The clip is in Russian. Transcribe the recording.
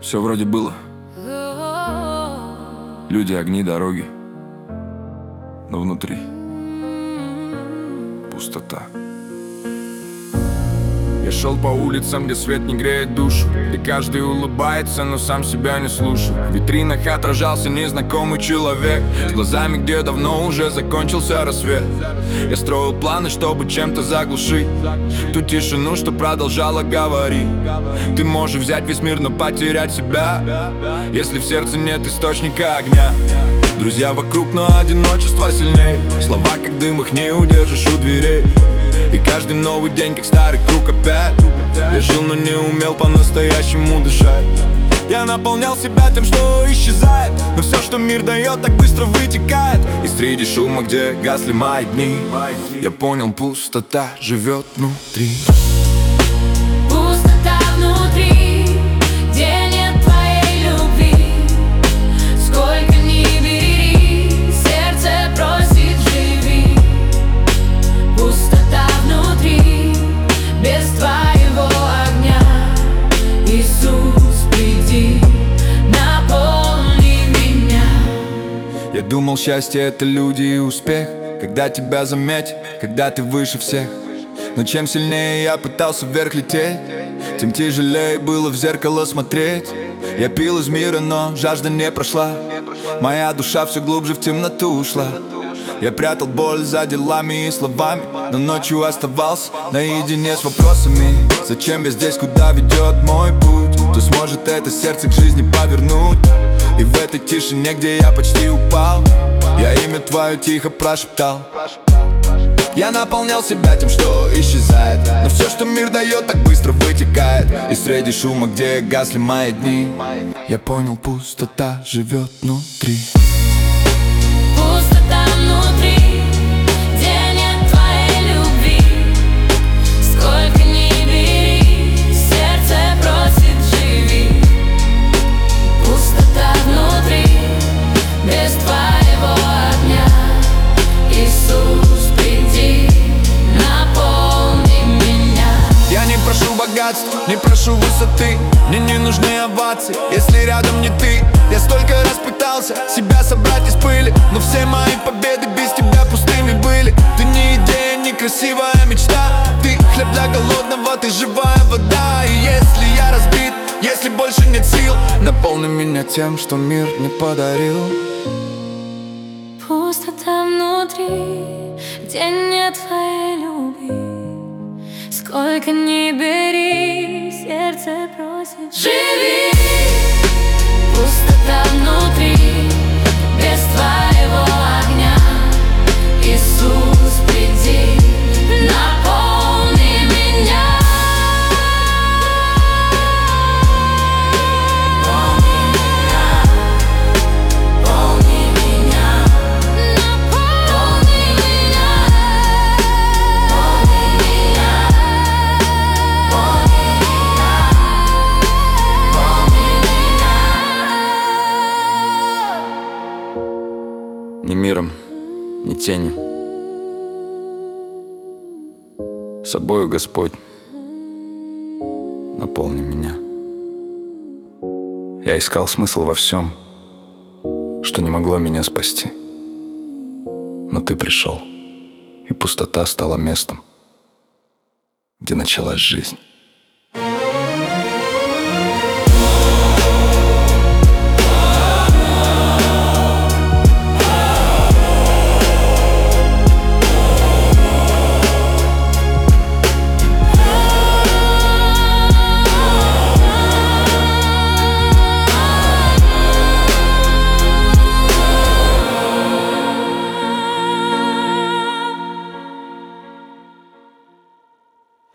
Все вроде было. Люди, огни, дороги. Но внутри пустота. Я шел по улицам, где свет не греет душу, где каждый улыбается, но сам себя не слушал. В витринах отражался незнакомый человек, с глазами, где давно уже закончился рассвет. Я строил планы, чтобы чем-то заглушить ту тишину, что продолжала говорить. Ты можешь взять весь мир, но потерять себя, если в сердце нет источника огня. Друзья вокруг, но одиночество сильней. Слова, как дым, их не удержишь у дверей. И каждый новый день, как старый круг опять. Я жил, но не умел по-настоящему дышать. Я наполнял себя тем, что исчезает, но все, что мир дает, так быстро вытекает. И среди шума, где гасли мои дни, я понял, пустота живет внутри. Пустота внутри, где нет твоей любви. Сколько ни бери, сердце просит живи. Пустота внутри, без твоего огня. Иисус, приди, наполни меня. Я думал, счастье — это люди и успех, когда тебя заметят, когда ты выше всех. Но чем сильнее я пытался вверх лететь, тем тяжелее было в зеркало смотреть. Я пил из мира, но жажда не прошла. Моя душа все глубже в темноту ушла. Я прятал боль за делами и словами, но ночью оставался наедине с вопросами. Зачем я здесь, куда ведет мой путь? Кто сможет это сердце к жизни повернуть? И в этой тишине, где я почти упал, я имя твое тихо прошептал. Я наполнял себя тем, что исчезает, но все, что мир дает, так быстро вытекает. И среди шума, где гасли мои дни, я понял, пустота живет внутри. Пустота внутри, где нет твоей любви. Сколько ни бери, сердце просит живи. Пустота внутри, без твоего огня. Иисус, приди, наполни меня. Я не прошу богатства, не прошу высоты. Мне не нужны овации, если рядом не ты. Я столько раз пытался себя собрать из пыли, но все мои победы без тебя пустыми были. Ты не идея, не красивая мечта. Ты хлеб для голодного, ты живая вода. И если я разбит, если больше нет сил, наполни меня тем, что мир не подарил. Пустота внутри, где нет твоей любви. Сколько ни бери, сердце просит живи. Пустота внутри, без твоего огня. Иисус, приди, наполни меня. Ни миром, ни тенью, собою, Господь, наполни меня. Я искал смысл во всем, что не могло меня спасти. Но ты пришел, и пустота стала местом, где началась жизнь.